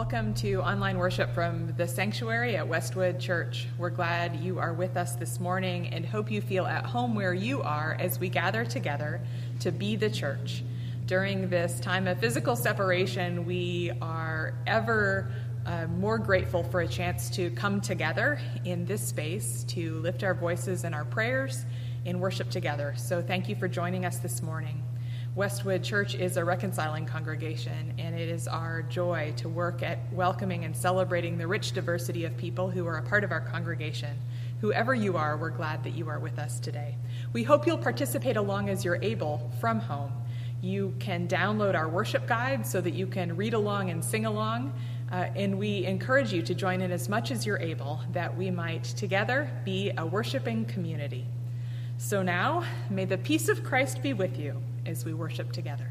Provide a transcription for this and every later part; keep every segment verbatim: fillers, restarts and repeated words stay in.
Welcome to online worship from the sanctuary at Westwood Church. We're glad you are with us this morning and hope you feel at home where you are as we gather together to be the church. During this time of physical separation, we are ever uh, more grateful for a chance to come together in this space to lift our voices and our prayers in worship together. So thank you for joining us this morning. Westwood Church is a reconciling congregation, and it is our joy to work at welcoming and celebrating the rich diversity of people who are a part of our congregation. Whoever you are, we're glad that you are with us today. We hope you'll participate along as you're able from home. You can download our worship guide so that you can read along and sing along, uh, and we encourage you to join in as much as you're able, that we might together be a worshiping community. So now, may the peace of Christ be with you as we worship together.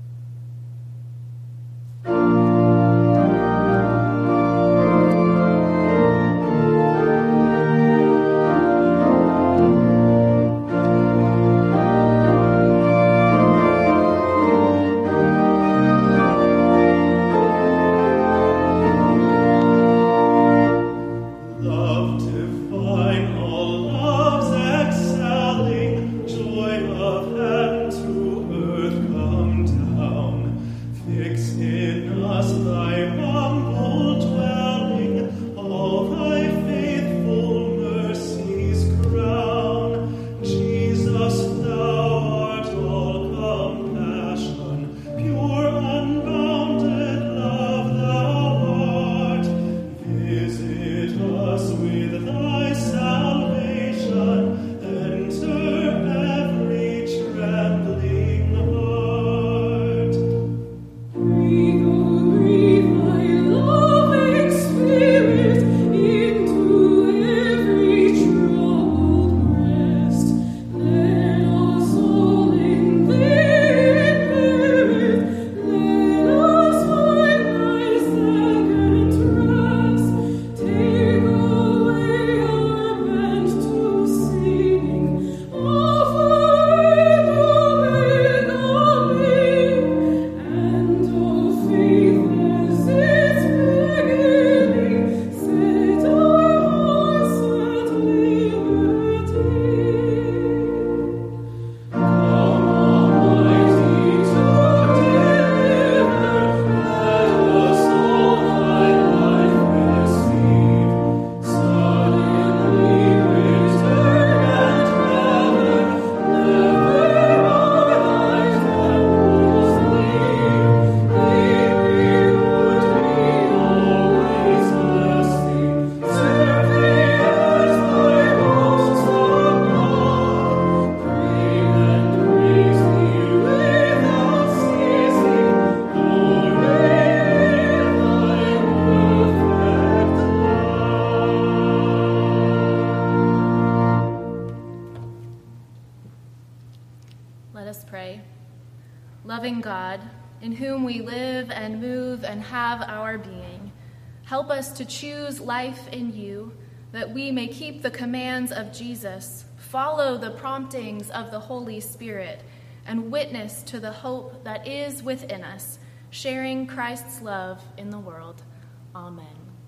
Loving God, in whom we live and move and have our being, help us to choose life in you, that we may keep the commands of Jesus, follow the promptings of the Holy Spirit, and witness to the hope that is within us, sharing Christ's love in the world. Amen.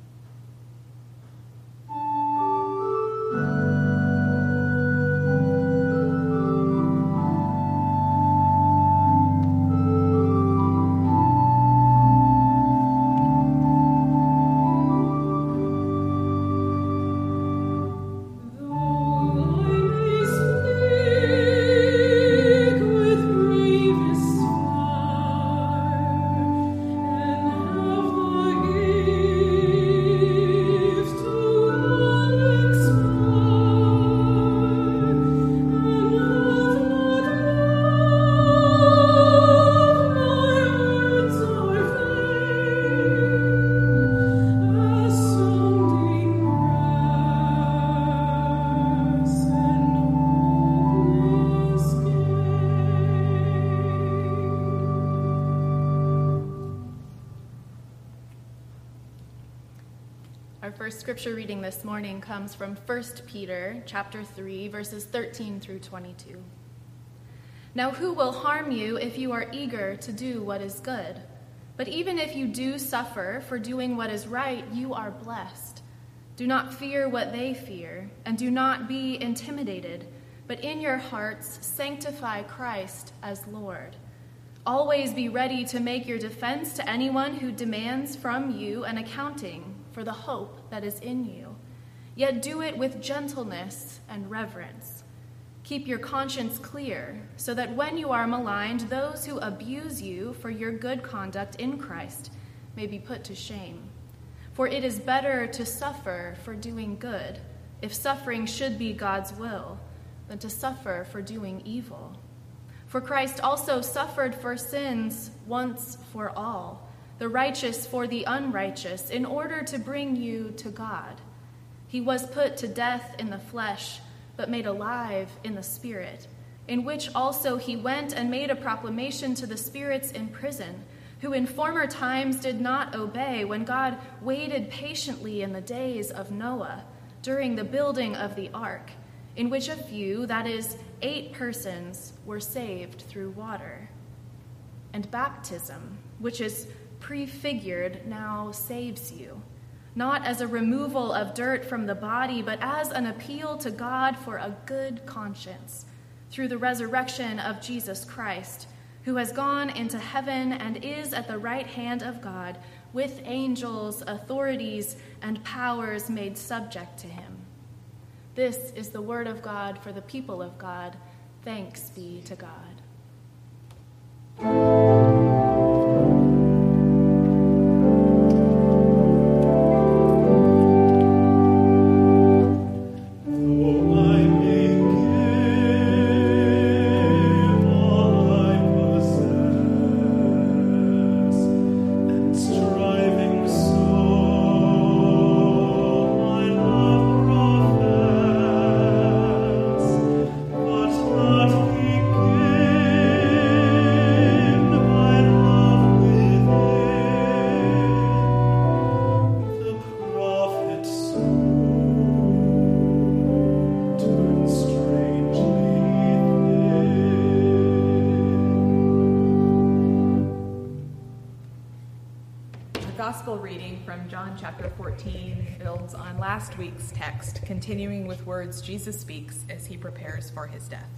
Our first scripture reading this morning comes from First Peter chapter three, verses thirteen through twenty-two. Now who will harm you if you are eager to do what is good? But even if you do suffer for doing what is right, you are blessed. Do not fear what they fear, and do not be intimidated, but in your hearts sanctify Christ as Lord. Always be ready to make your defense to anyone who demands from you an accounting for the hope that is in you. Yet do it with gentleness and reverence. Keep your conscience clear, so that when you are maligned, those who abuse you for your good conduct in Christ may be put to shame. For it is better to suffer for doing good, if suffering should be God's will, than to suffer for doing evil. For Christ also suffered for sins once for all, the righteous for the unrighteous, in order to bring you to God. He was put to death in the flesh, but made alive in the Spirit, in which also he went and made a proclamation to the spirits in prison, who in former times did not obey when God waited patiently in the days of Noah, during the building of the ark, in which a few, that is, eight persons, were saved through water. And baptism, which is prefigured, now saves you, not as a removal of dirt from the body, but as an appeal to God for a good conscience, through the resurrection of Jesus Christ, who has gone into heaven and is at the right hand of God, with angels, authorities, and powers made subject to him. This is the word of God for the people of God. Thanks be to God. Gospel reading from John chapter fourteen builds on last week's text, continuing with words Jesus speaks as he prepares for his death.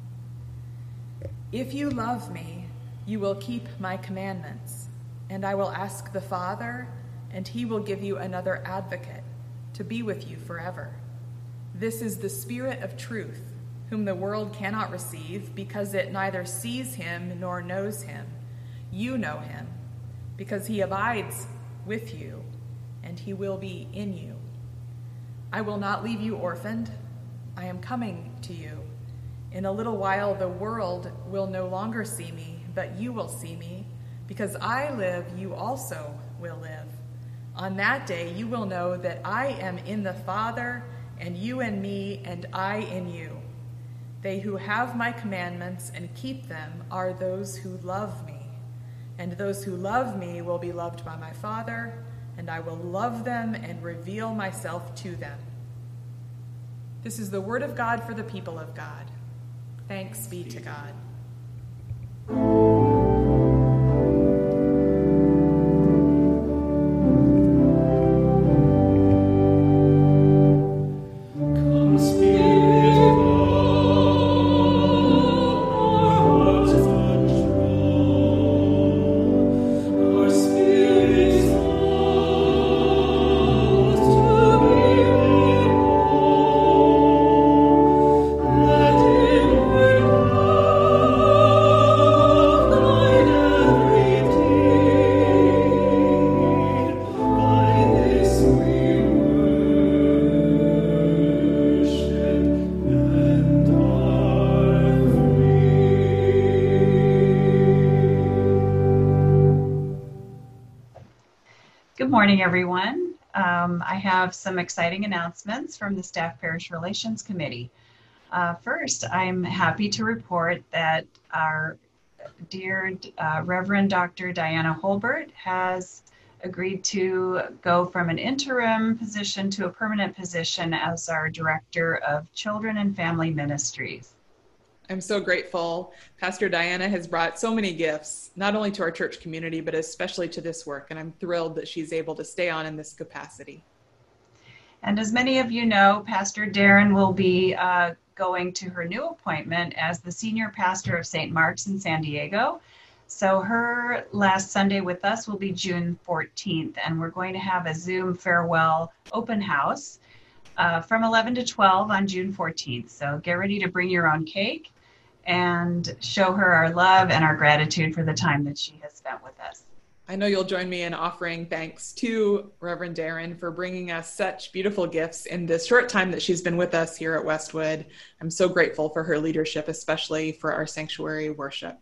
If you love me, you will keep my commandments, and I will ask the Father, and he will give you another advocate to be with you forever. This is the Spirit of truth, whom the world cannot receive because it neither sees him nor knows him. You know him, because he abides with you, and he will be in you. I will not leave you orphaned. I am coming to you. In a little while the world will no longer see me, but you will see me. Because I live, you also will live. On that day you will know that I am in the Father, and you in me, and I in you. They who have my commandments and keep them are those who love me. And those who love me will be loved by my Father, and I will love them and reveal myself to them. This is the word of God for the people of God. Thanks be to God. Good morning, everyone. Um, I have some exciting announcements from the Staff Parish Relations Committee. Uh, first, I'm happy to report that our dear uh, Reverend Doctor Diana Holbert has agreed to go from an interim position to a permanent position as our Director of Children and Family Ministries. I'm so grateful. Pastor Diana has brought so many gifts, not only to our church community, but especially to this work. And I'm thrilled that she's able to stay on in this capacity. And as many of you know, Pastor Darren will be uh, going to her new appointment as the senior pastor of Saint Mark's in San Diego. So her last Sunday with us will be June fourteenth, and we're going to have a Zoom farewell open house uh, from eleven to twelve on June fourteenth. So get ready to bring your own cake and show her our love and our gratitude for the time that she has spent with us. I know you'll join me in offering thanks to Reverend Darren for bringing us such beautiful gifts in this short time that she's been with us here at Westwood. I'm so grateful for her leadership, especially for our sanctuary worship.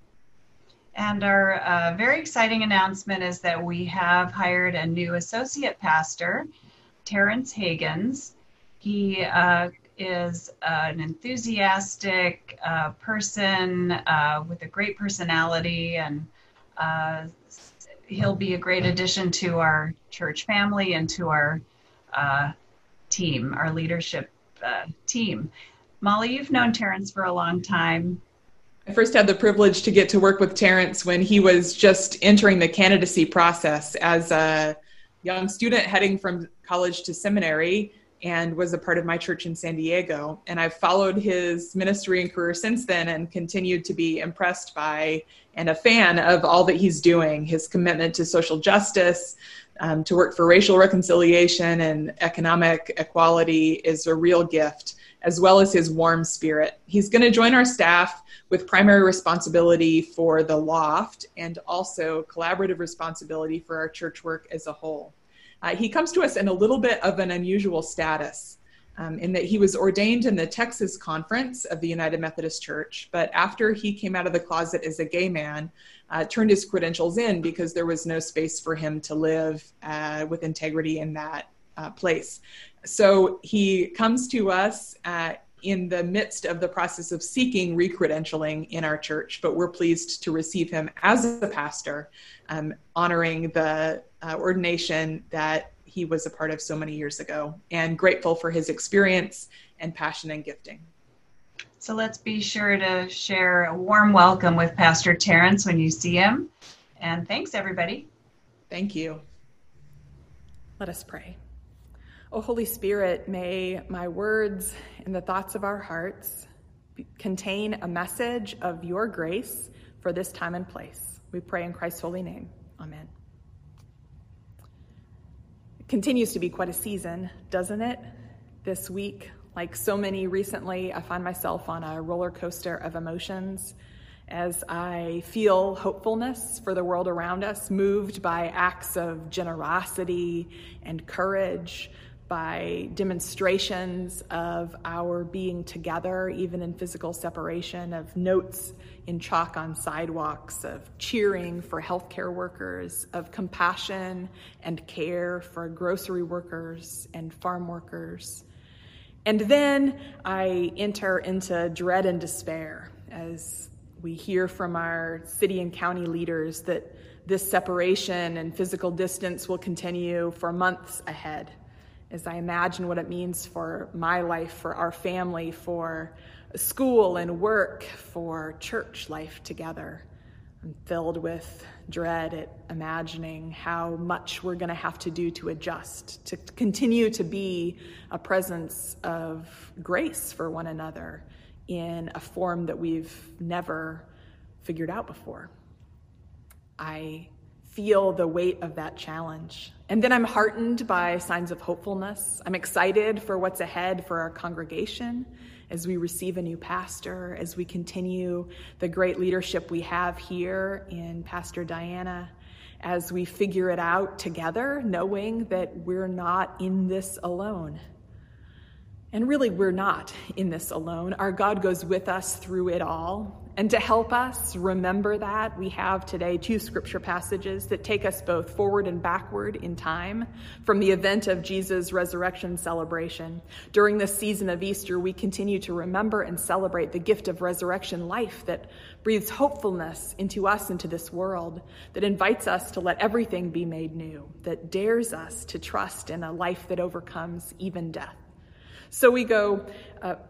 And our uh, very exciting announcement is that we have hired a new associate pastor, Terrence Hagens. He uh, is uh, an enthusiastic uh, person uh, with a great personality, and uh, he'll be a great addition to our church family and to our uh, team, our leadership uh, team. Molly, you've known Terrence for a long time. I first had the privilege to get to work with Terrence when he was just entering the candidacy process as a young student heading from college to seminary, and was a part of my church in San Diego. And I've followed his ministry and career since then and continued to be impressed by and a fan of all that he's doing. His commitment to social justice, um, to work for racial reconciliation and economic equality is a real gift, as well as his warm spirit. He's going to join our staff with primary responsibility for the loft and also collaborative responsibility for our church work as a whole. Uh, he comes to us in a little bit of an unusual status um, in that he was ordained in the Texas Conference of the United Methodist Church, but after he came out of the closet as a gay man, uh, turned his credentials in because there was no space for him to live uh, with integrity in that uh, place. So he comes to us uh, in the midst of the process of seeking recredentialing in our church, but we're pleased to receive him as a pastor, um, honoring the uh, ordination that he was a part of so many years ago, and grateful for his experience and passion and gifting. So let's be sure to share a warm welcome with Pastor Terrence when you see him. And thanks, everybody. Thank you. Let us pray. O Holy Spirit, may my words and the thoughts of our hearts contain a message of your grace for this time and place. We pray in Christ's holy name. Amen. It continues to be quite a season, doesn't it? This week, like so many recently, I find myself on a roller coaster of emotions as I feel hopefulness for the world around us, moved by acts of generosity and courage, by demonstrations of our being together, even in physical separation, of notes in chalk on sidewalks, of cheering for healthcare workers, of compassion and care for grocery workers and farm workers. And then I enter into dread and despair as we hear from our city and county leaders that this separation and physical distance will continue for months ahead. As I imagine what it means for my life, for our family, for school and work, for church life together, I'm filled with dread at imagining how much we're going to have to do to adjust, to continue to be a presence of grace for one another in a form that we've never figured out before. I feel the weight of that challenge. And then I'm heartened by signs of hopefulness. I'm excited for what's ahead for our congregation as we receive a new pastor, as we continue the great leadership we have here in Pastor Diana, as we figure it out together, knowing that we're not in this alone. And really, we're not in this alone. Our God goes with us through it all. And to help us remember that, we have today two scripture passages that take us both forward and backward in time from the event of Jesus' resurrection celebration. During this season of Easter, we continue to remember and celebrate the gift of resurrection life that breathes hopefulness into us, into this world, that invites us to let everything be made new, that dares us to trust in a life that overcomes even death. So we go uh,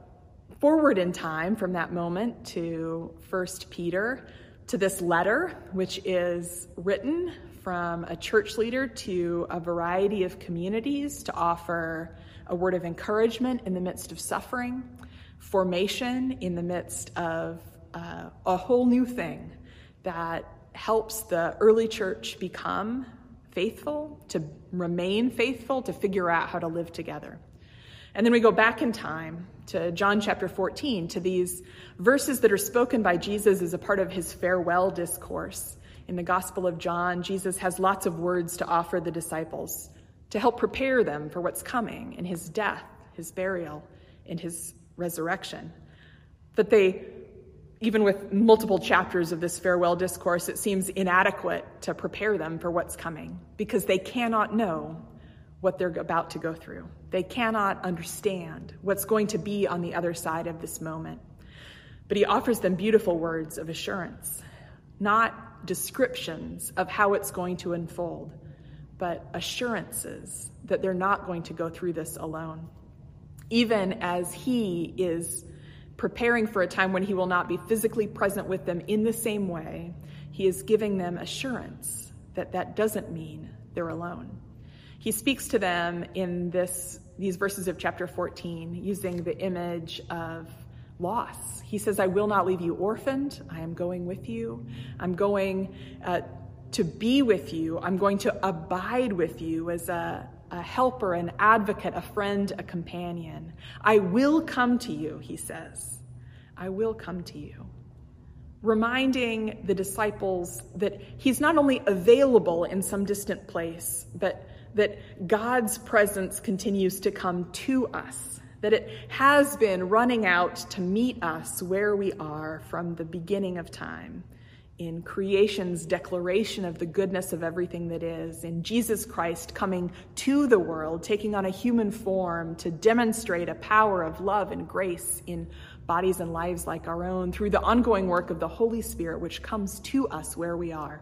forward in time from that moment to First Peter, to this letter, which is written from a church leader to a variety of communities to offer a word of encouragement in the midst of suffering, formation in the midst of uh, a whole new thing that helps the early church become faithful, to remain faithful, to figure out how to live together. And then we go back in time to John chapter fourteen, to these verses that are spoken by Jesus as a part of his farewell discourse. In the Gospel of John, Jesus has lots of words to offer the disciples to help prepare them for what's coming in his death, his burial, and his resurrection. But they, even with multiple chapters of this farewell discourse, it seems inadequate to prepare them for what's coming because they cannot know what they're about to go through. They cannot understand what's going to be on the other side of this moment. But he offers them beautiful words of assurance, not descriptions of how it's going to unfold, but assurances that they're not going to go through this alone. Even as he is preparing for a time when he will not be physically present with them in the same way, he is giving them assurance that that doesn't mean they're alone. He speaks to them in this these verses of chapter fourteen using the image of loss. He says, I will not leave you orphaned. I am going with you. I'm going uh, to be with you. I'm going to abide with you as a, a helper, an advocate, a friend, a companion. I will come to you, he says. I will come to you. Reminding the disciples that he's not only available in some distant place, but that God's presence continues to come to us, that it has been running out to meet us where we are from the beginning of time, in creation's declaration of the goodness of everything that is, in Jesus Christ coming to the world, taking on a human form to demonstrate a power of love and grace in bodies and lives like our own, through the ongoing work of the Holy Spirit, which comes to us where we are.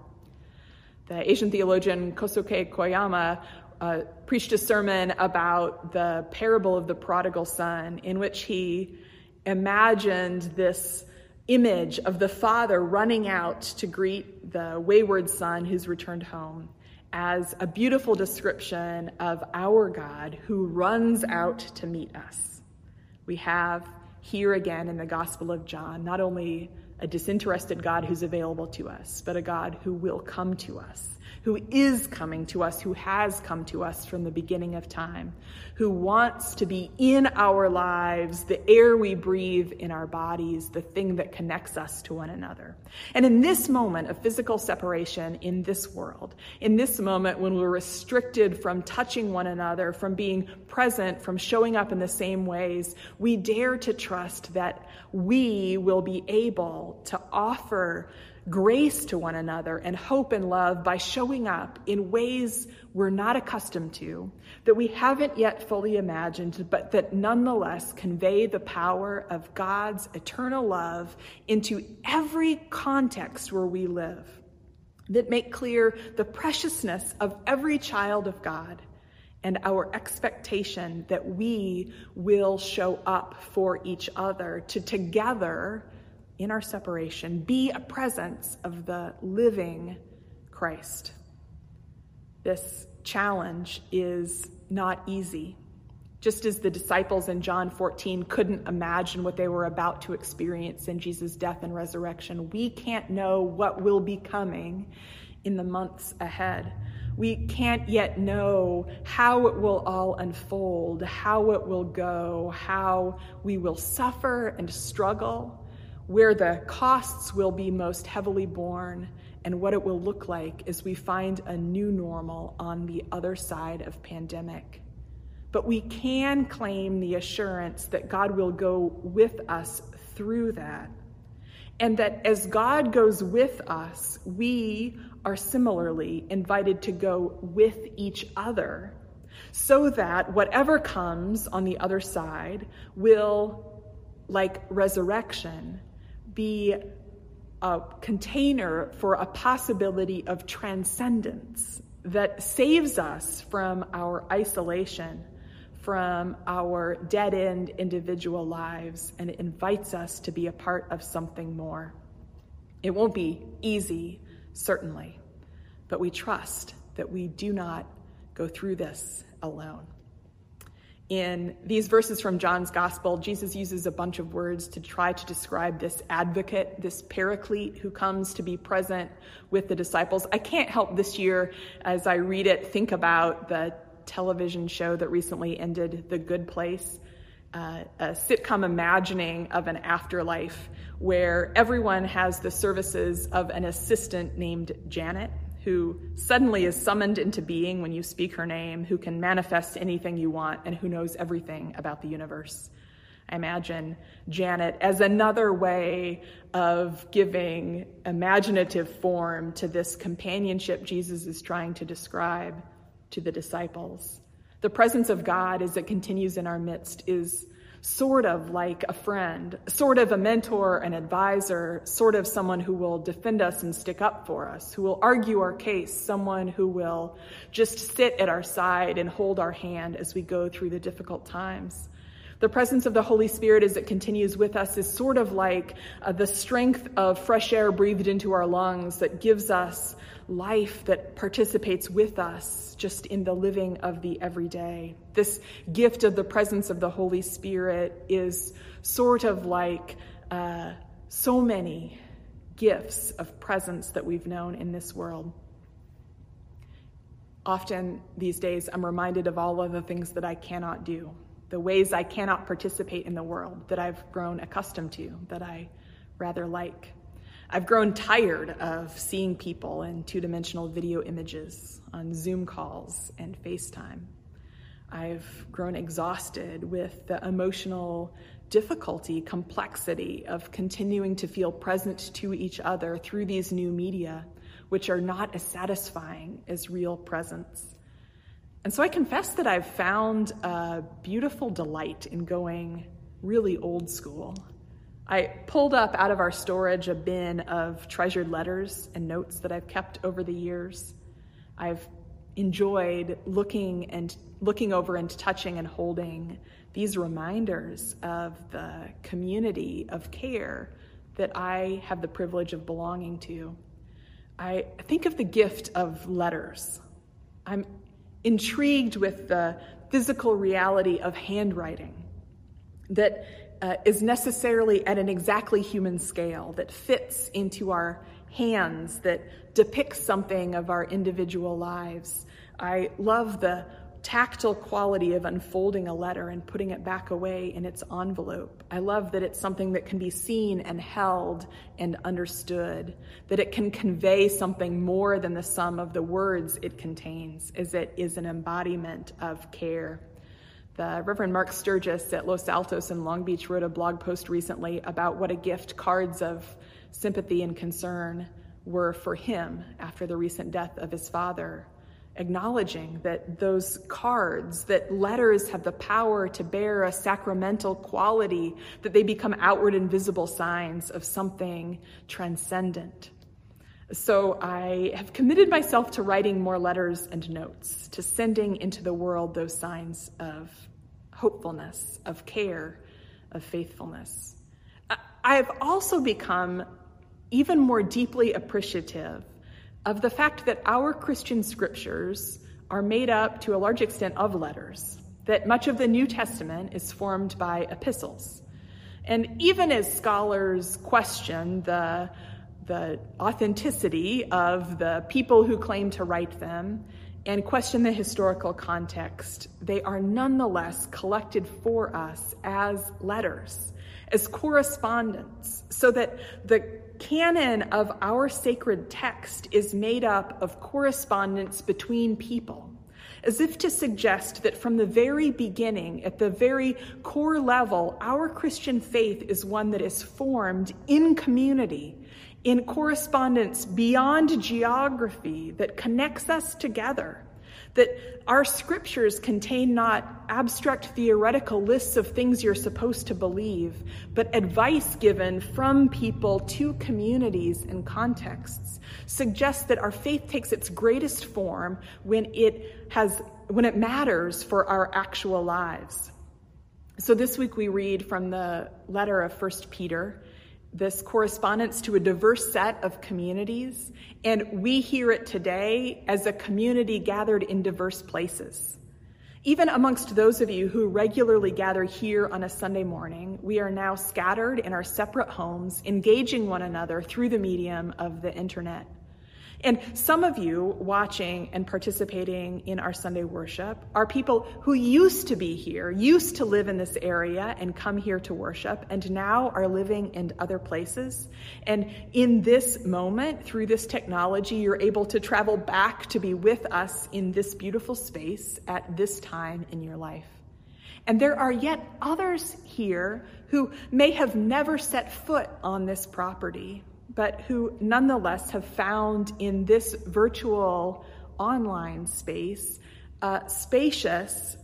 The Asian theologian Kosuke Koyama uh, preached a sermon about the parable of the prodigal son, in which he imagined this image of the father running out to greet the wayward son who's returned home as a beautiful description of our God who runs out to meet us. We have here again in the Gospel of John not only a disinterested God who's available to us, but a God who will come to us, who is coming to us, who has come to us from the beginning of time, who wants to be in our lives, the air we breathe in our bodies, the thing that connects us to one another. And in this moment of physical separation in this world, in this moment when we're restricted from touching one another, from being present, from showing up in the same ways, we dare to trust that we will be able to offer grace to one another and hope and love by showing up in ways we're not accustomed to, that we haven't yet fully imagined, but that nonetheless convey the power of God's eternal love into every context where we live, that make clear the preciousness of every child of God and our expectation that we will show up for each other to together in our separation, be a presence of the living Christ. This challenge is not easy. Just as the disciples in John fourteen couldn't imagine what they were about to experience in Jesus' death and resurrection, we can't know what will be coming in the months ahead. We can't yet know how it will all unfold, how it will go, how we will suffer and struggle, where the costs will be most heavily borne, and what it will look like as we find a new normal on the other side of pandemic. But we can claim the assurance that God will go with us through that, and that as God goes with us, we are similarly invited to go with each other, so that whatever comes on the other side will, like resurrection, be a container for a possibility of transcendence that saves us from our isolation, from our dead-end individual lives, and it invites us to be a part of something more. It won't be easy, certainly, but we trust that we do not go through this alone. In these verses from John's Gospel, Jesus uses a bunch of words to try to describe this advocate, this paraclete who comes to be present with the disciples. I can't help this year, as I read it, think about the television show that recently ended, The Good Place, uh, a sitcom imagining of an afterlife where everyone has the services of an assistant named Janet, who suddenly is summoned into being when you speak her name, who can manifest anything you want, and who knows everything about the universe. I imagine Janet as another way of giving imaginative form to this companionship Jesus is trying to describe to the disciples. The presence of God as it continues in our midst is sort of like a friend, sort of a mentor, an advisor, sort of someone who will defend us and stick up for us, who will argue our case, someone who will just sit at our side and hold our hand as we go through the difficult times. The presence of the Holy Spirit as it continues with us is sort of like uh, the strength of fresh air breathed into our lungs that gives us life, that participates with us just in the living of the everyday. This gift of the presence of the Holy Spirit is sort of like uh, so many gifts of presence that we've known in this world. Often these days, I'm reminded of all of the things that I cannot do, the ways I cannot participate in the world that I've grown accustomed to, that I rather like. I've grown tired of seeing people in two-dimensional video images on Zoom calls and FaceTime. I've grown exhausted with the emotional difficulty, complexity of continuing to feel present to each other through these new media, which are not as satisfying as real presence. And so I confess that I've found a beautiful delight in going really old school. I pulled up out of our storage a bin of treasured letters and notes that I've kept over the years. I've enjoyed looking and looking over and touching and holding these reminders of the community of care that I have the privilege of belonging to. I think of the gift of letters. I'm intrigued with the physical reality of handwriting that uh, is necessarily at an exactly human scale, that fits into our hands, that depicts something of our individual lives. I love the tactile quality of unfolding a letter and putting it back away in its envelope. I love that it's something that can be seen and held and understood, that it can convey something more than the sum of the words it contains, as it is an embodiment of care. The Reverend Mark Sturgis at Los Altos in Long Beach wrote a blog post recently about what a gift cards of sympathy and concern were for him after the recent death of his father, acknowledging that those cards, that letters have the power to bear a sacramental quality, that they become outward and visible signs of something transcendent. So I have committed myself to writing more letters and notes, to sending into the world those signs of hopefulness, of care, of faithfulness. I've also become even more deeply appreciative of the fact that our Christian scriptures are made up to a large extent of letters, that much of the New Testament is formed by epistles. And even as scholars question the, the authenticity of the people who claim to write them and question the historical context, they are nonetheless collected for us as letters, as correspondence, so that the canon of our sacred text is made up of correspondence between people, as if to suggest that from the very beginning, at the very core level, our Christian faith is one that is formed in community, in correspondence beyond geography that connects us together. That our scriptures contain not abstract theoretical lists of things you're supposed to believe, but advice given from people to communities and contexts, suggests that our faith takes its greatest form when it has when it matters for our actual lives. So this week we read from the letter of First Peter, this correspondence to a diverse set of communities, and we hear it today as a community gathered in diverse places. Even amongst those of you who regularly gather here on a Sunday morning, we are now scattered in our separate homes, engaging one another through the medium of the internet. And some of you watching and participating in our Sunday worship are people who used to be here, used to live in this area and come here to worship, and now are living in other places. And in this moment, through this technology, you're able to travel back to be with us in this beautiful space at this time in your life. And there are yet others here who may have never set foot on this property, but who nonetheless have found in this virtual online space a spacious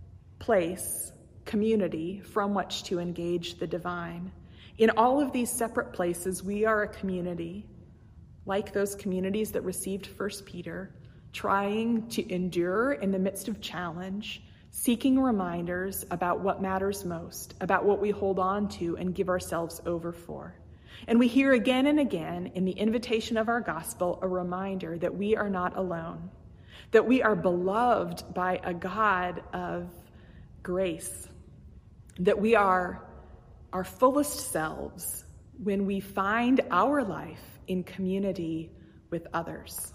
place, community from which to engage the divine. In all of these separate places, we are a community, like those communities that received First Peter, trying to endure in the midst of challenge, seeking reminders about what matters most, about what we hold on to and give ourselves over for. And we hear again and again in the invitation of our gospel a reminder that we are not alone, that we are beloved by a God of grace, that we are our fullest selves when we find our life in community with others.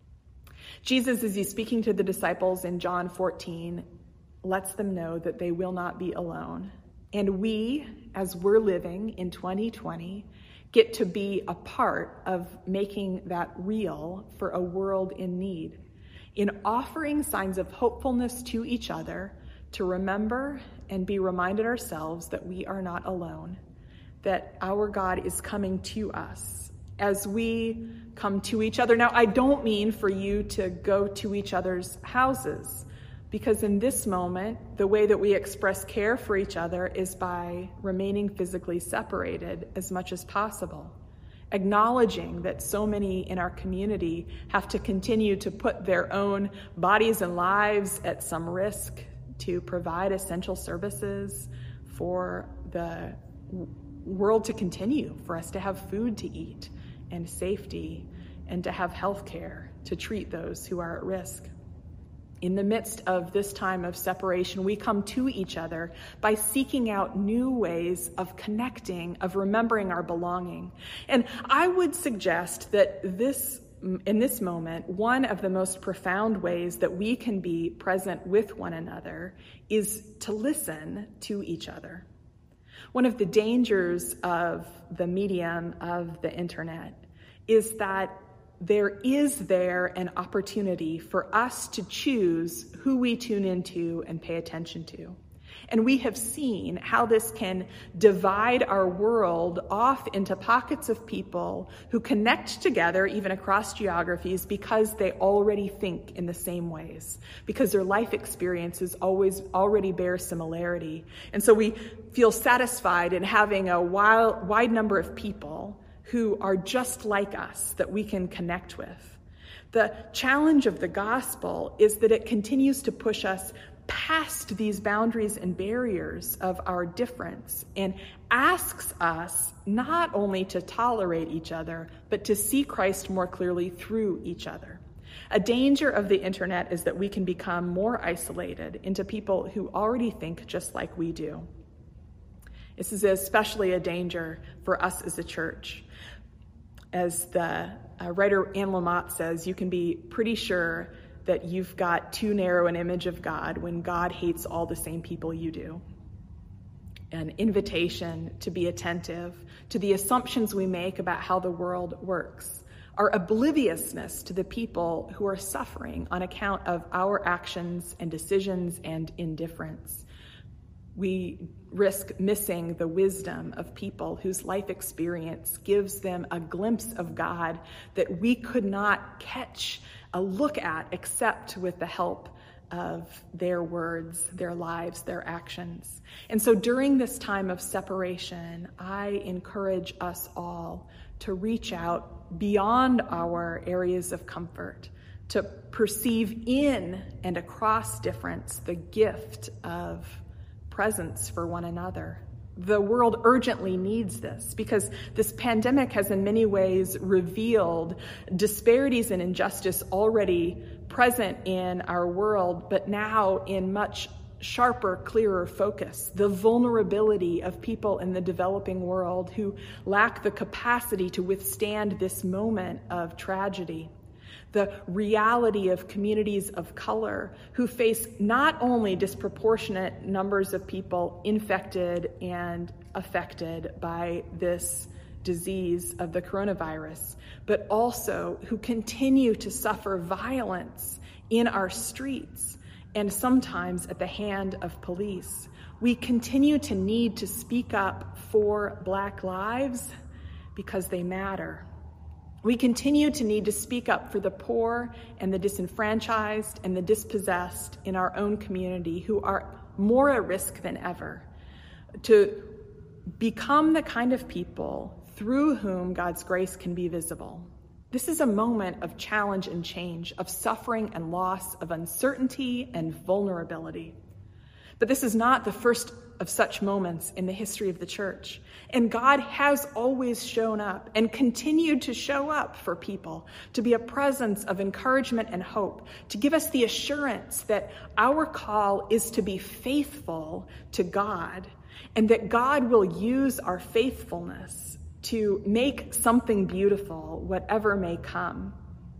Jesus, as he's speaking to the disciples in John fourteen, lets them know that they will not be alone. And we, as we're living in twenty twenty, get to be a part of making that real for a world in need, in offering signs of hopefulness to each other, to remember and be reminded ourselves that we are not alone, that our God is coming to us as we come to each other. Now, I don't mean for you to go to each other's houses, because in this moment, the way that we express care for each other is by remaining physically separated as much as possible, acknowledging that so many in our community have to continue to put their own bodies and lives at some risk to provide essential services for the world to continue, for us to have food to eat and safety, and to have health care to treat those who are at risk. In the midst of this time of separation, we come to each other by seeking out new ways of connecting, of remembering our belonging. And I would suggest that this, in this moment, one of the most profound ways that we can be present with one another is to listen to each other. One of the dangers of the medium of the internet is that there is there an opportunity for us to choose who we tune into and pay attention to. And we have seen how this can divide our world off into pockets of people who connect together, even across geographies, because they already think in the same ways, because their life experiences always already bear similarity. And so we feel satisfied in having a wild, wide number of people who are just like us that we can connect with. The challenge of the gospel is that it continues to push us past these boundaries and barriers of our difference and asks us not only to tolerate each other, but to see Christ more clearly through each other. A danger of the internet is that we can become more isolated into people who already think just like we do. This is especially a danger for us as a church. As the uh, writer Anne Lamott says, you can be pretty sure that you've got too narrow an image of God when God hates all the same people you do. An invitation to be attentive to the assumptions we make about how the world works, our obliviousness to the people who are suffering on account of our actions and decisions and indifference. We risk missing the wisdom of people whose life experience gives them a glimpse of God that we could not catch a look at except with the help of their words, their lives, their actions. And so during this time of separation, I encourage us all to reach out beyond our areas of comfort, to perceive in and across difference the gift of presence for one another. The world urgently needs this because this pandemic has in many ways revealed disparities and injustice already present in our world, but now in much sharper, clearer focus. The vulnerability of people in the developing world who lack the capacity to withstand this moment of tragedy. The reality of communities of color who face not only disproportionate numbers of people infected and affected by this disease of the coronavirus, but also who continue to suffer violence in our streets and sometimes at the hand of police. We continue to need to speak up for Black lives because they matter. We continue to need to speak up for the poor and the disenfranchised and the dispossessed in our own community who are more at risk than ever, to become the kind of people through whom God's grace can be visible. This is a moment of challenge and change, of suffering and loss, of uncertainty and vulnerability. But this is not the first of such moments in the history of the church. And God has always shown up and continued to show up for people, to be a presence of encouragement and hope, to give us the assurance that our call is to be faithful to God, and that God will use our faithfulness to make something beautiful, whatever may come.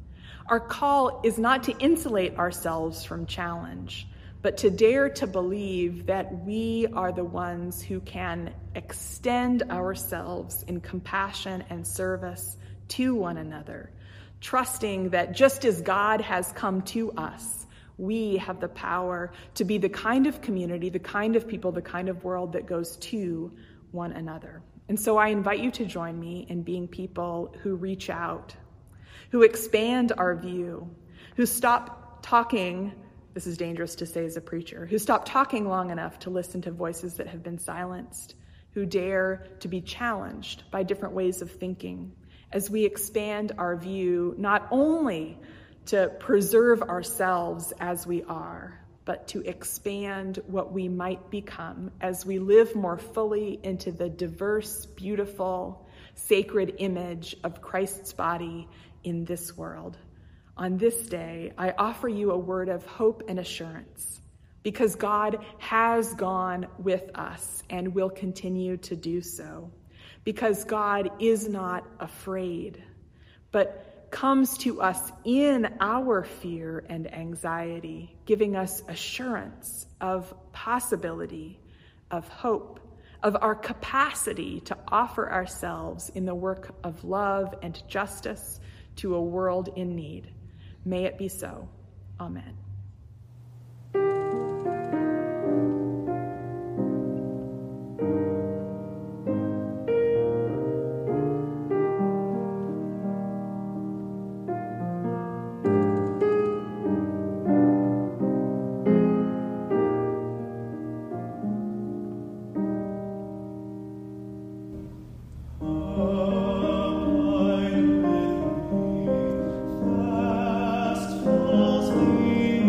Our call is not to insulate ourselves from challenge, but to dare to believe that we are the ones who can extend ourselves in compassion and service to one another, trusting that just as God has come to us, we have the power to be the kind of community, the kind of people, the kind of world that goes to one another. And so I invite you to join me in being people who reach out, who expand our view, who stop talking. This is dangerous to say as a preacher, who stop talking long enough to listen to voices that have been silenced, who dare to be challenged by different ways of thinking as we expand our view, not only to preserve ourselves as we are, but to expand what we might become as we live more fully into the diverse, beautiful, sacred image of Christ's body in this world. On this day, I offer you a word of hope and assurance, because God has gone with us and will continue to do so, because God is not afraid, but comes to us in our fear and anxiety, giving us assurance of possibility, of hope, of our capacity to offer ourselves in the work of love and justice to a world in need. May it be so. Amen. Falls me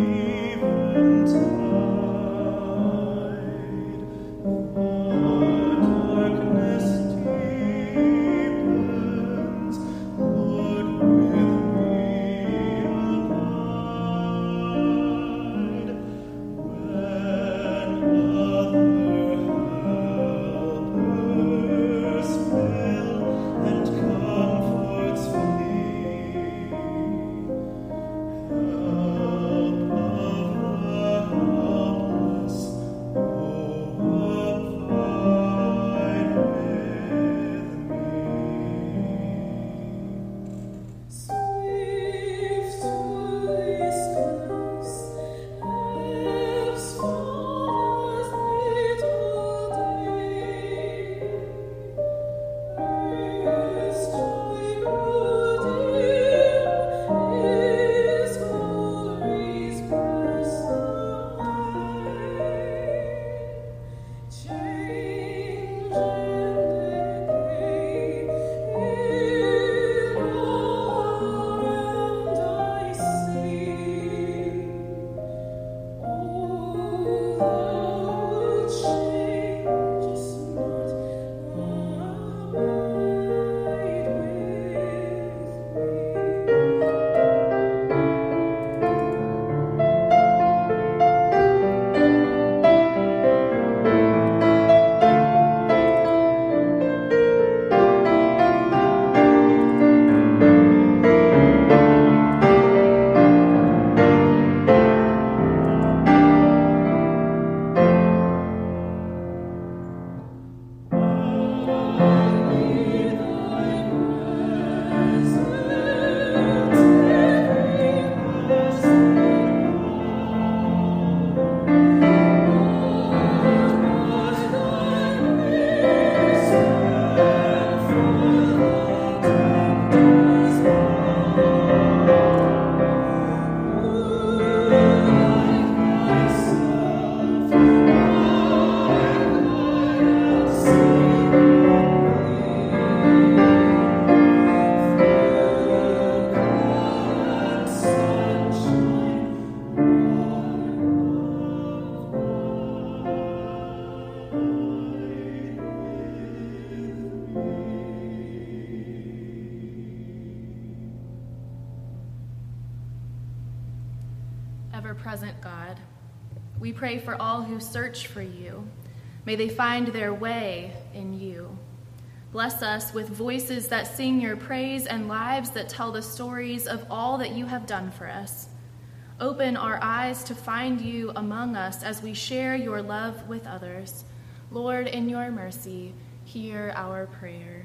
ever-present God. We pray for all who search for you. May they find their way in you. Bless us with voices that sing your praise and lives that tell the stories of all that you have done for us. Open our eyes to find you among us as we share your love with others. Lord, in your mercy, hear our prayer.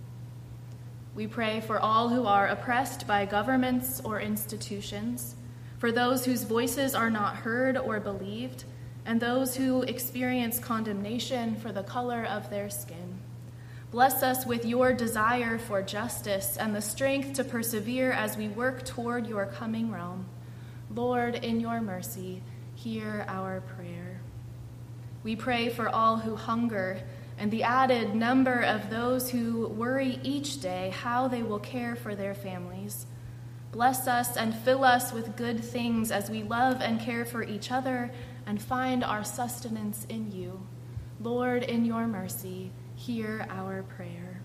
We pray for all who are oppressed by governments or institutions, for those whose voices are not heard or believed, and those who experience condemnation for the color of their skin. Bless us with your desire for justice and the strength to persevere as we work toward your coming realm. Lord, in your mercy, hear our prayer. We pray for all who hunger and the added number of those who worry each day how they will care for their families. Bless us and fill us with good things as we love and care for each other and find our sustenance in you. Lord, in your mercy, hear our prayer.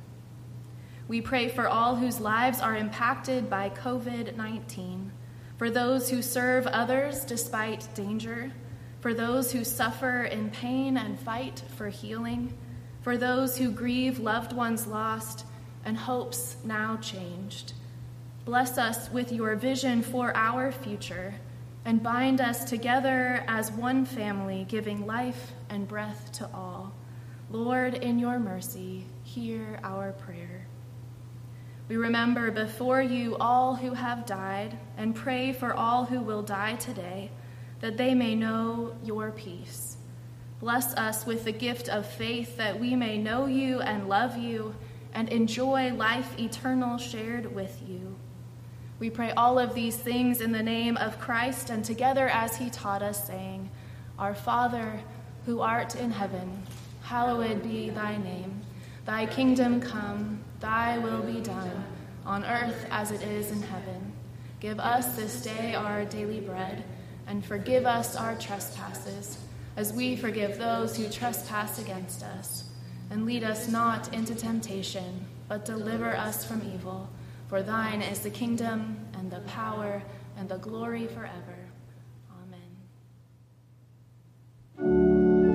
We pray for all whose lives are impacted by covid nineteen, for those who serve others despite danger, for those who suffer in pain and fight for healing, for those who grieve loved ones lost and hopes now changed. Bless us with your vision for our future and bind us together as one family, giving life and breath to all. Lord, in your mercy, hear our prayer. We remember before you all who have died and pray for all who will die today, that they may know your peace. Bless us with the gift of faith that we may know you and love you and enjoy life eternal shared with you. We pray all of these things in the name of Christ and together as he taught us, saying, Our Father, who art in heaven, hallowed be thy name. Thy kingdom come, thy will be done, on earth as it is in heaven. Give us this day our daily bread, and forgive us our trespasses, as we forgive those who trespass against us. And lead us not into temptation, but deliver us from evil. For thine is the kingdom, and the power, and the glory forever. Amen.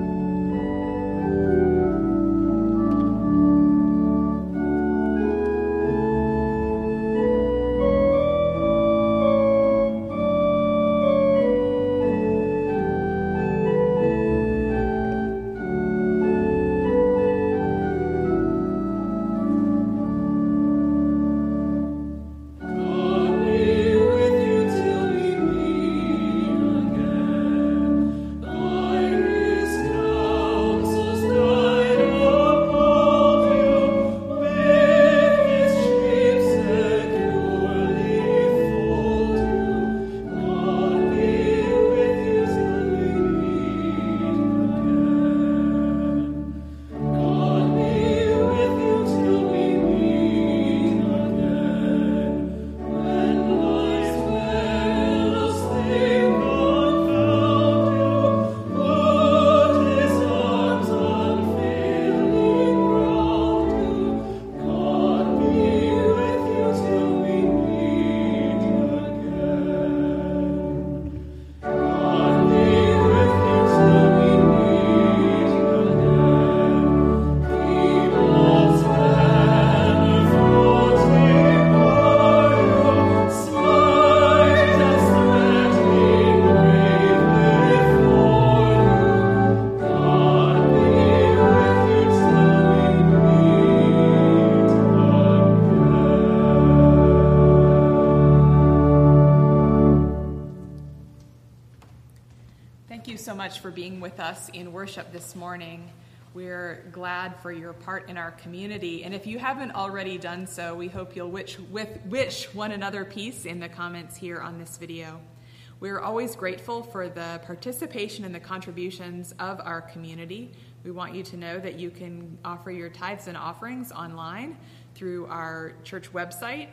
so much for being with us in worship this morning. We're glad for your part in our community. And if you haven't already done so, we hope you'll wish, with, wish one another peace in the comments here on this video. We're always grateful for the participation and the contributions of our community. We want you to know that you can offer your tithes and offerings online through our church website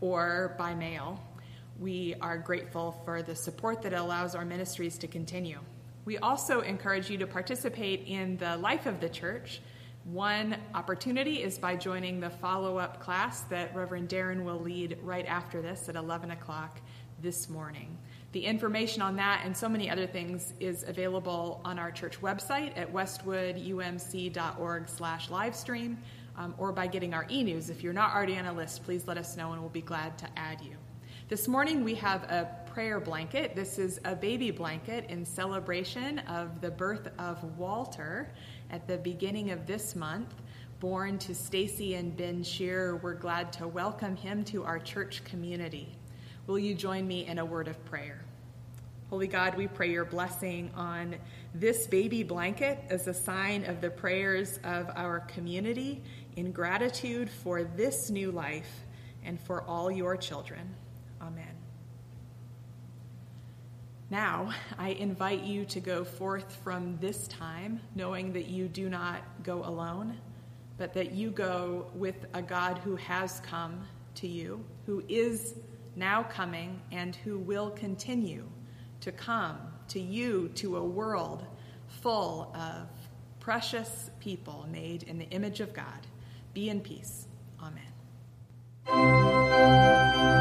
or by mail. We are grateful for the support that allows our ministries to continue. We also encourage you to participate in the life of the church. One opportunity is by joining the follow-up class that Reverend Darren will lead right after this at eleven o'clock this morning. The information on that and so many other things is available on our church website at westwoodumc.org slash livestream, um, or by getting our e-news. If you're not already on a list, please let us know and we'll be glad to add you. This morning we have a prayer blanket. This is a baby blanket in celebration of the birth of Walter at the beginning of this month. Born to Stacy and Ben Shearer, we're glad to welcome him to our church community. Will you join me in a word of prayer? Holy God, we pray your blessing on this baby blanket as a sign of the prayers of our community in gratitude for this new life and for all your children. Amen. Now, I invite you to go forth from this time, knowing that you do not go alone, but that you go with a God who has come to you, who is now coming, and who will continue to come to you, to a world full of precious people made in the image of God. Be in peace. Amen.